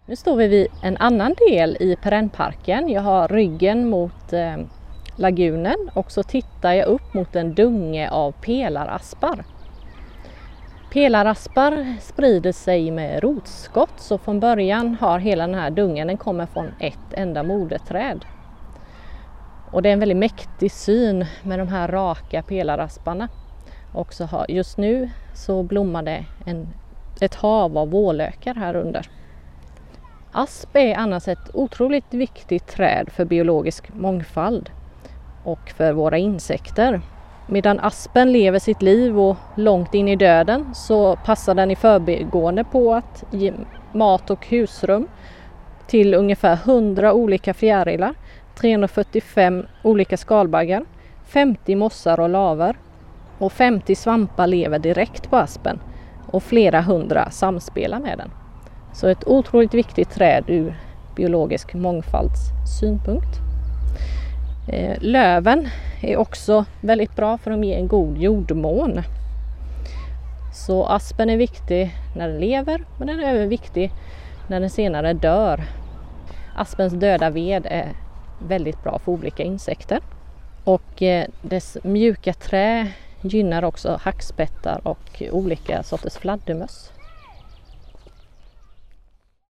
Nu står vi vid en annan del i perennparken. Jag har ryggen mot lagunen och så tittar jag upp mot en dunge av pelaraspar. Pelaraspar sprider sig med rotskott, så från början har hela den här dungen, den kommer från ett enda moderträd. Och det är en väldigt mäktig syn med de här raka pelarasparna. Och just nu så blommar det ett hav av vårlökar här under. Asp är annars ett otroligt viktigt träd för biologisk mångfald och för våra insekter. Medan aspen lever sitt liv och långt in i döden så passar den i förbigående på att ge mat och husrum till ungefär 100 olika fjärilar, 345 olika skalbaggar, 50 mossar och lavar och 50 svampar lever direkt på aspen och flera hundra samspelar med den. Så ett otroligt viktigt träd ur biologisk mångfalds synpunkt. Löven är också väldigt bra för att ge en god jordmån. Så aspen är viktig när den lever, men den är även viktig när den senare dör. Aspens döda ved är väldigt bra för olika insekter. Och dess mjuka trä gynnar också hackspettar och olika sorters fladdermöss.